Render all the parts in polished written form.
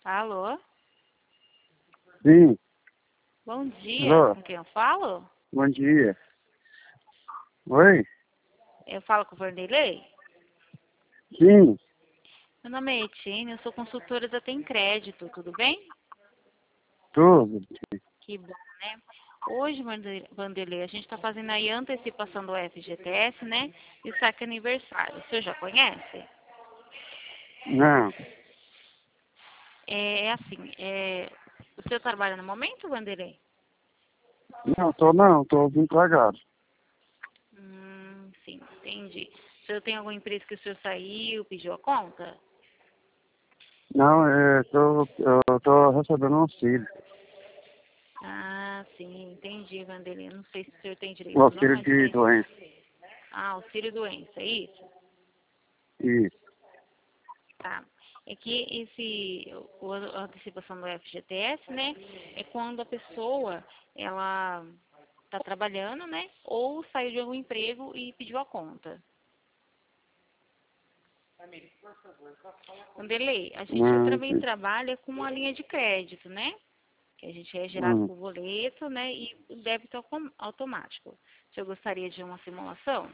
Alô? Sim, Bom dia. alô, Com quem eu falo? bom dia. Oi? Eu falo com o Vanderlei? Sim, Meu nome é Etienne, eu sou consultora da Tem Crédito, tudo bem? tudo. Que bom, né? Hoje, Vanderlei, a gente está fazendo aí a antecipação do FGTS, né? E saque aniversário. O senhor já conhece? Não, É assim, o senhor trabalha no momento, Vanderlei? tô desempregado. Sim, entendi. O senhor tem alguma empresa que o senhor saiu, pediu a conta? Não, eu tô recebendo um auxílio. Ah, sim, entendi, Vanderlei. Não sei se o senhor tem Um direito não, auxílio mas de doença. auxílio doença, é isso? Isso. Tá. É que a antecipação do FGTS, né, é quando a pessoa, ela está trabalhando, né, ou saiu de algum emprego e pediu a conta. Vanderlei, a gente também Sim. trabalha com uma linha de crédito, né, que a gente é gerado Hum, por boleto, né, e o débito automático. O senhor gostaria de uma simulação?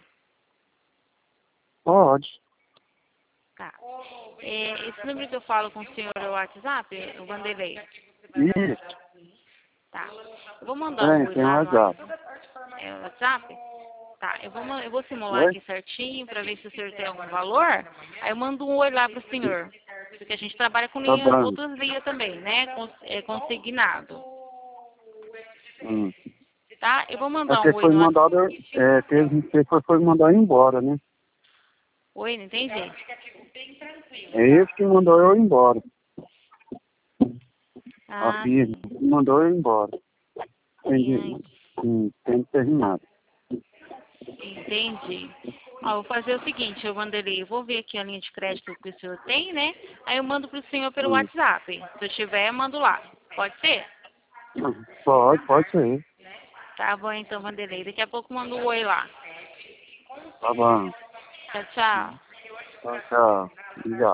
pode. Tá. Esse número que eu falo com o senhor é o WhatsApp, o Vanderlei? Isso. Tá. Eu vou mandar um oi Tem um lá no WhatsApp. WhatsApp. Tá. Eu vou simular Oi? aqui certinho para ver se o senhor tem algum valor. Aí eu mando um oi lá pro senhor. Porque a gente trabalha com Tá bom. outras linhas também, né? Consignado. Hum. Tá? Eu vou É mandar que um oi foi no WhatsApp. mandado, foi mandado embora, né? Oi, não entendi. É ele que mandou eu ir embora. A Ah, firma sim. mandou eu ir embora. Sim, Tem terminado. entendi. Ó, vou fazer o seguinte, eu Vanderlei, eu vou ver aqui a linha de crédito que o senhor tem, né? Aí eu mando pro senhor pelo Hum. WhatsApp. Se eu tiver, eu mando lá. Pode ser? Pode ser. Tá bom então, Vanderlei. Daqui a pouco eu mando um oi lá. Tá bom. Tchau, tchau. Tchau, tchau. Obrigado.